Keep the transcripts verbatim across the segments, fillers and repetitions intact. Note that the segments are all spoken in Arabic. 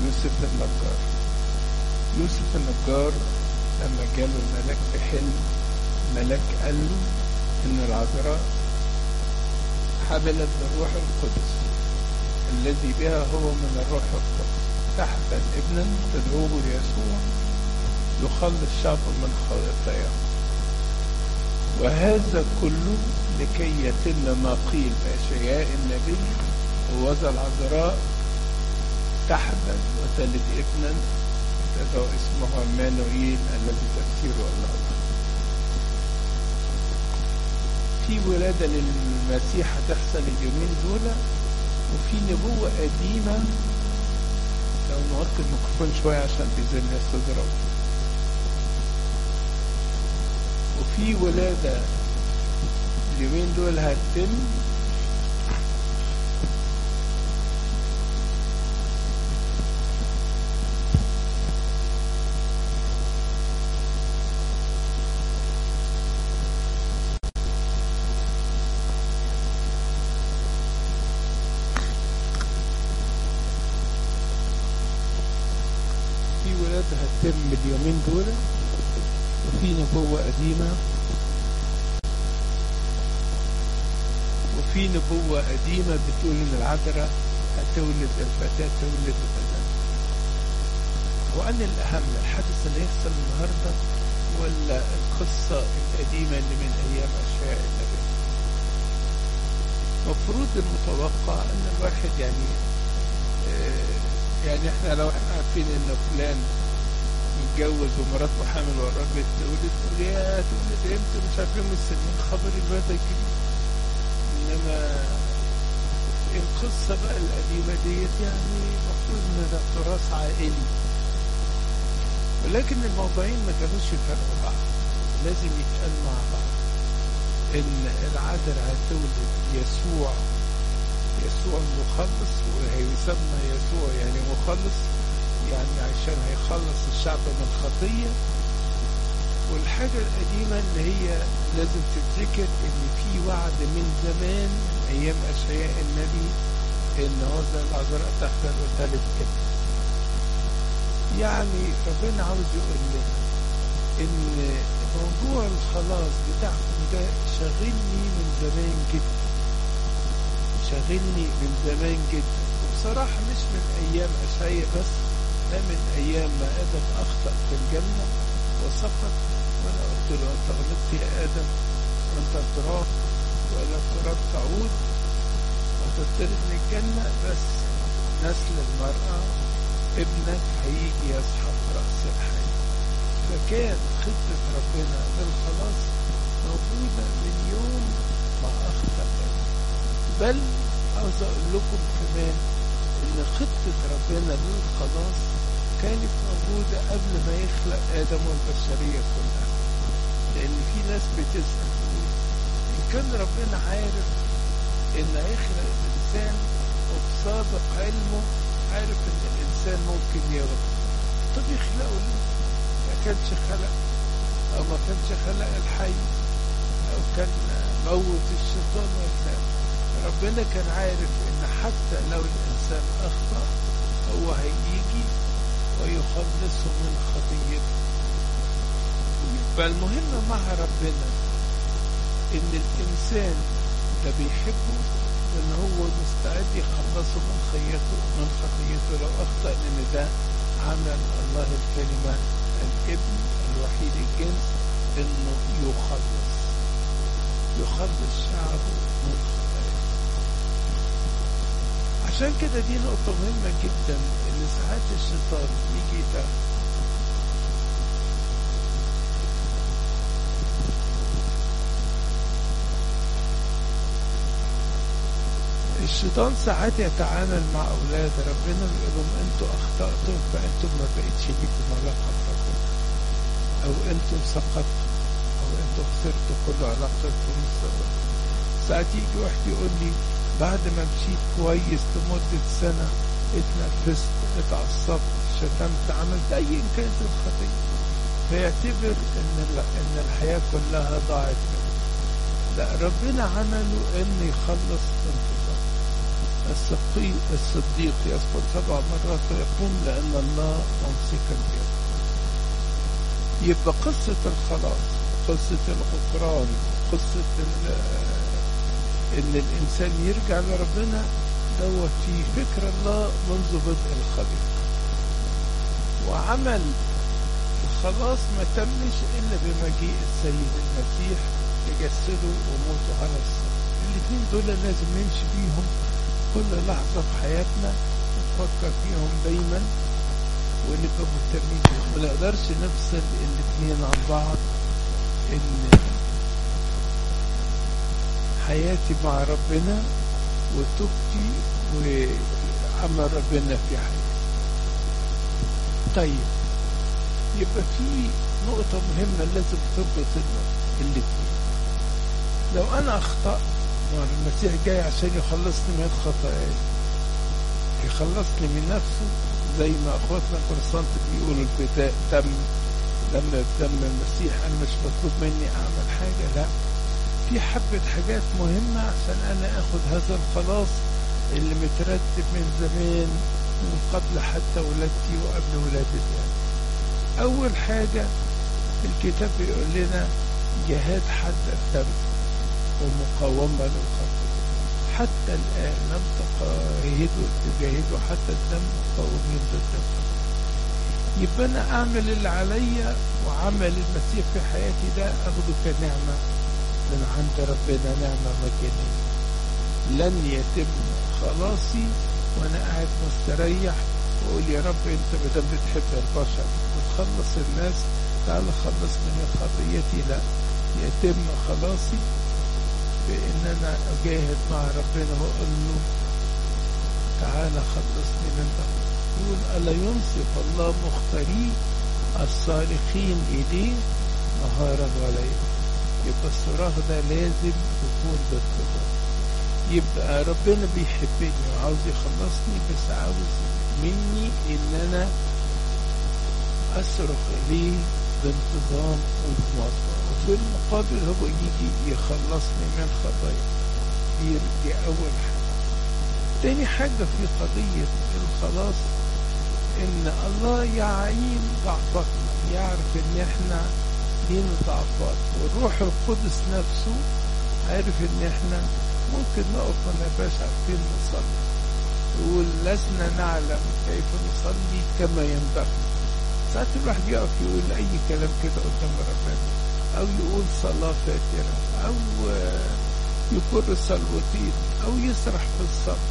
يوسف النجار. يوسف النجار لما جاله الملاك في حلم، الملاك قال له ان العذراء حملت بالروح القدس الذي بها هو من الروح القدس تحمل ابنا تدعوه يسوع يخلص شعبه من خطاياه. وهذا كله لكي يتم ما قيل بأشعياء النبي: وذا العذراء تحمل وتلد ابنا تدعو اسمه عمانوئيل الذي تفسيره الله. في ولادة للمسيح هتحصل اليومين دول، وفي نبوة قديمة. لو نوطي الميكروفون شوية عشان بيزن يستضرب. وفي ولادة اليومين دول هتتم هتتم اليومين دول، وفي نبوة قديمة وفي نبوة قديمة بتقول ان العذراء هتولد الفتاة تولد الفتاة. وأن الأهم الحدث اللي يحصل النهاردة ولا القصة القديمة اللي من أيام أشعياء النبي؟ مفروض المتوقع ان الواحد يعني آه يعني احنا لو احنا عارفين ان فلان متجوز ومراته حامل والراجل تولد تقول يا تولد امتى مش عارفين مستنيين خبر الولادة الجديد. انما القصة بقى القديمة ديت يعني المفروض ان ده تراث عائلي، ولكن الموضوعين ما كانوش يفرقوا بعض، لازم يتقال مع بعض. ان العذراء هتولد يسوع، يسوع المخلص، وهيسمى يسوع يعني مخلص، يعني عشان هيخلص الشعب من خطية. والحاجة القديمة اللي هي لازم تتذكر ان في وعد من زمان من ايام اشعياء النبي ان هذا العذراء تحمل وتلد ابن. يعني ربنا عاوز يقول لنا ان موضوع الخلاص بتاعكم ده شاغلني من زمان جدا، شاغلني من زمان جدا. وبصراحة مش من ايام اشعياء بس، ده من ايام ما ادم اخطأ في الجنة وسقط، وانا قلت له انت غلطت يا ادم وانت تراب ولا تراب تعود وتطرد من الجنة، بس نسل المرأة ابنك هيجي يسحق رأس الحي. فكان خطة ربنا للخلاص موجودة من يوم ما أخطأ ادم. بل عاوز اقول لكم كمان ان خطة ربنا للخلاص كانت موجودة قبل ما يخلق ادم والبشرية كلها. لان في ناس بتسأل ان كان ربنا عارف ان هيخلق الانسان وبسابق علمه عارف ان الانسان ممكن يغلط، طب يخلقه ليه؟ ما كانش خلق او ما كانش خلق الحي او كان موت الشيطان والنار. ربنا كان عارف ان حتى لو الانسان اخطأ هو هيجي ويخلصه من خطيته. فالمهم مع ربنا ان الانسان ده بيحبه وان هو مستعد يخلصه من خطيته من خطيته لو اخطأ، لان ده عمل الله الكلمة الابن الوحيد الجنس انه يخلص يخلص شعبه من خطاياه. عشان كده دي نقطة مهمة جدا، ان ساعات الشيطان يجي يتعب الشيطان ساعات يتعامل مع اولاد ربنا ويقول لهم انتوا اخطأتم فانتم ما بقيتش ليكم علاقة بربنا، او انتوا سقطتم، او انتوا خسرتوا كل علاقتكم بالسبب. ساعات يجي واحد يقول لي بعد ما مشيت كويس لمدة سنة اتنفست اتعصبت شتمت عملت اي كانت الخطية، فيعتبر ان ان الحياة كلها ضاعت منه. لا، ربنا عمله ان يخلص انتظار. الصديق الصديق يسقط سبع مرات ويقوم لأن الله ممسكا به. يبقى قصة الخلاص، قصة الغفران، قصة إن الإنسان يرجع لربنا دوت في فكر الله منذ بدء الخليقة. وعمل الخلاص ما تمش إلا بمجيء السيد المسيح يجسده وموته على الصليب. الاثنين دول لازم نمشي بيهم كل لحظة في حياتنا، نفكر فيهم دايما ونبقى مهتمين بيهم. ما نقدرش نفصل الاثنين عن بعض، ان حياتي مع ربنا وتوبتي وعمل ربنا في حياتي. طيب يبقى في نقطة مهمة لازم تربط الاثنين. لو انا اخطأت، المسيح جاي عشان يخلصني من خطاياي، يخلصني من نفسه، زي ما اخواتنا البروتستانت بيقولوا الفداء دم دم دم المسيح. انا مش مطلوب مني اعمل حاجة، لا، في حبة حاجات مهمة عشان انا اخد هذا الخلاص اللي مترتب من زمان، من قبل حتى ولادتي وقبل ولادتي. اول حاجة الكتاب بيقول لنا جهاد حد الدم ومقاومة للخطية. حتى الآن لم تجاهدوا تجاهدوا حتى الدم مقاومين ضد الخطية. يبقى أنا أعمل اللي عليا، وعمل المسيح في حياتي ده أخده كنعمة من عند ربنا، نعمة مجانية. لن يتم خلاصي وأنا قاعد مستريح وأقول يا رب أنت مدام بتحب البشر وتخلص الناس تعال خلصني من خطيتي. لا، يتم خلاصي بإن أنا أجاهد مع ربنا وأقول له تعالى خلصني من ده. يقول ألا ينصف الله مختاريه الصالحين إليه نهارا وليلا. يبقى الصراخ ده لازم يكون باتباع. يبقى ربنا بيحبني وعاوز يخلصني، بس عاوز مني إن أنا أصرخ إليه بانتظام وبموضوع، وفي المقابل هو يجي يخلصني من خطايا. دي, دي أول حاجة. تاني حاجة في قضية الخلاص إن الله يعين ضعفتنا، يعرف إن إحنا لينا ضعفات، والروح القدس نفسه عارف إن إحنا ممكن نقف ما نبقاش عارفين نصلي. يقول لسنا نعلم كيف نصلي كما ينبغي. ساعات الواحد يقف يقول أي كلام كده قدام ربنا، أو يقول صلاة فاترة، أو يكر صلوتين، أو يسرح في الصلاة.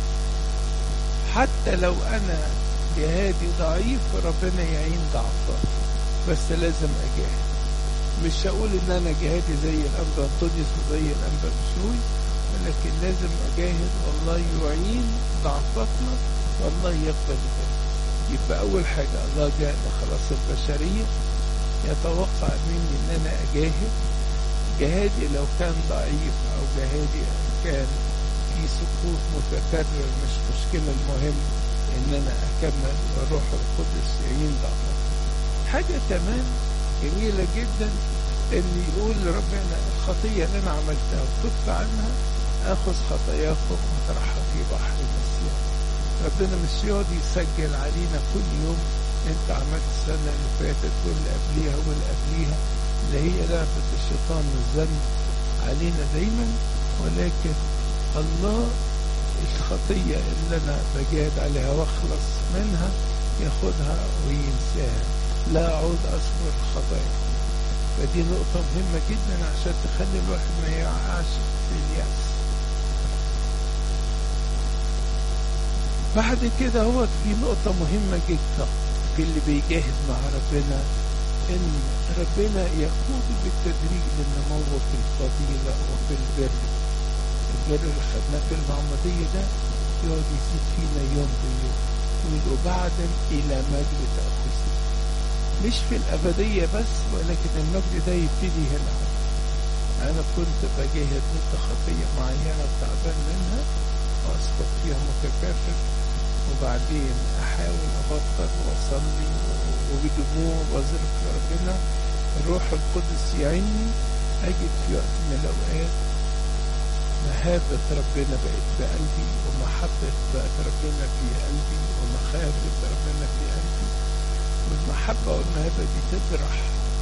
حتى لو أنا جهادي ضعيف ربنا يعين ضعفات، بس لازم أجاهد. مش هقول إن أنا جهادي زي الأنبا أنطونيوس وزي الأنبا بشوي، ولكن لازم أجاهد والله يعين ضعفاتنا والله يقبل ذلك. يبقى أول حاجة الله جاء لخلاص البشرية، يتوقع مني إن أنا أجاهد. جهادي لو كان ضعيف أو جهادي كان في سقوط متكرر مش مشكلة، المهم إن أنا أكمل والروح القدس يعين ضعفاتي. حاجة كمان جميلة جدا إن يقول ربنا الخطية اللي أنا عملتها وتبت عنها أخذ خطاياكم وطرحها في بحر النسيان. ربنا مش يقعد يسجل علينا كل يوم انت عملت السنة اللي فاتت واللي قبليها واللي قبليها، اللي هي لعبة الشيطان والذنب علينا دايما. ولكن الله الخطية اللي انا بجاد عليها واخلص منها ياخدها وينساها، لا اعود اصبر خطايا. فدي نقطة مهمة جدا عشان تخلي الواحد ما يقعش في اليأس. بعد كده هو في نقطة مهمة جدا في اللي بيجاهد مع ربنا، ان ربنا يقود بالتدريج للنمو في الفضيلة وفي البر. البر اللي خدناه في المعمودية ده يقعد يزيد فينا يوم بيوم، ويقول بعدا الى مجد تأخذ، مش في الأبدية بس، ولكن المجد ده يبتدي هنا. أنا كنت بجاهد ضد خطية معينة وتعبان منها وأسقط فيها متكرر، وبعدين أحاول أبطل وأصلي وبدموع وأزرق لربنا، الروح القدس يعيني أجد في وقت من الأوقات مهابة ربنا بقت بقلبي، ومحبة بقت ربنا في قلبي، ومخافة ربنا في قلبي. والمحبة والمهابة دي تجرح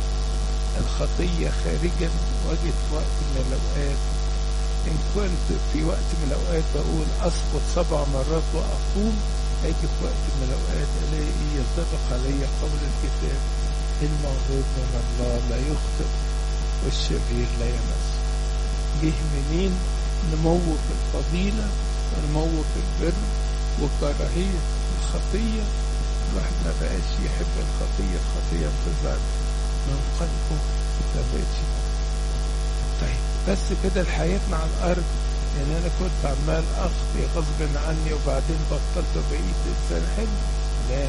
الخطية خارجا. واجي في وقت من الأوقات، إن كنت في وقت من الأوقات بقول أسقط سبع مرات وأقوم، أجي في وقت من الأوقات ألاقي ينطبق علي قول الكتاب: المولود من الله لا يخطئ والشرير لا يمس. جه منين؟ نمو في الفضيلة ونمو في البر وكراهية الخطية. الواحد ما بقاش يحب الخطية، الخطية انتزعت من قلبه ما بقتش. طيب بس كده الحياة مع الأرض، يعني أنا كنت عمال أخطي غصب عني وبعدين بطلت وبقيت إنسان حلو؟ لا،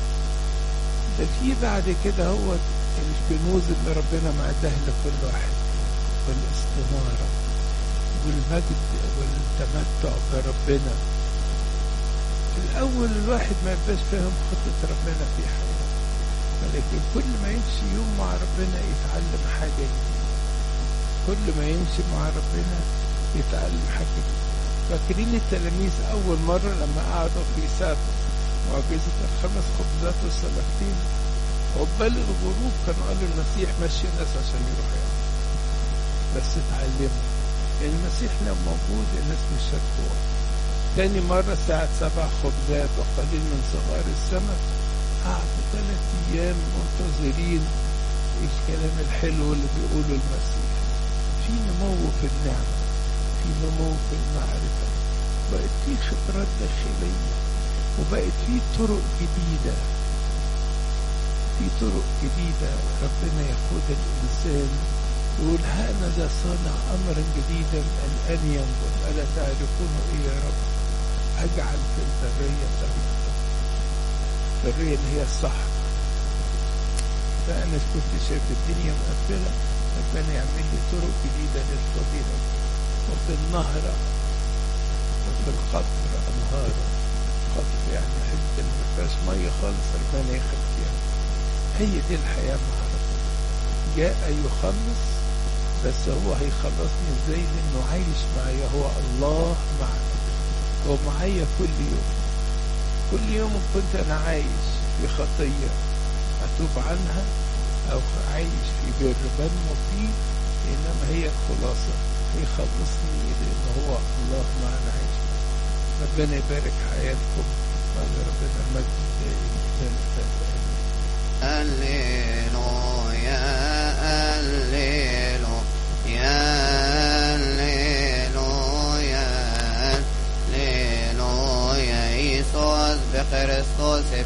ده في بعد كده هو الكنوز اللي ربنا معدها لكل واحد، والاستنارة والمجد والتمتع بربنا. في الأول الواحد ما يبقاش فاهم خطة ربنا في حياته، ولكن كل ما يمشي يوم مع ربنا يتعلم حاجة جديدة، كل ما يمشي مع ربنا يتعلم حاجة جديدة. فاكرين التلاميذ أول مرة لما قعدوا في ساعة معجزة الخمس خبزات والسمكتين، عقبال الغروب كانوا قالوا المسيح مشي الناس عشان يروحوا يعني. بس اتعلموا يعني المسيح لو موجود الناس مش هتروح. تاني مرة ساعة سبع خبزات وقليل من صغار السمك، قعدوا ثلاث أيام منتظرين الكلام الحلو اللي بيقوله المسيح. في نمو في النعمة، في نمو في المعرفة، بقت في خبرات داخلية، وبقت في طرق جديدة، في طرق جديدة. ربنا يقود الإنسان يقول: هذا صانع أمرا جديدا الآن ينبت، ألا تعرفونه إيه يا رب؟ أجعل في البرية طريقة، البرية اللي هي الصحراء. فأنا كنت شايف الدنيا مقفلة، ربنا يعمل لي طرق جديدة للفضيلة. وفي النهر وفي القطر أنهار، قطر يعني حتة اللي ما فيهاش مية خالص ربنا يخلق فيها. هي دي الحياة مع ربنا. جاء يخلص، بس هو هيخلصني ازاي؟ لانه عايش معايا، هو الله معنا، هو معايا كل يوم. كل يوم كنت انا عايش في خطية اتوب عنها، او عايش في بر بنمو فيه، انما هي الخلاصة هيخلصني لان هو الله معنا عايش معنا. ربنا يبارك حياتكم، وعلى ربنا المجد.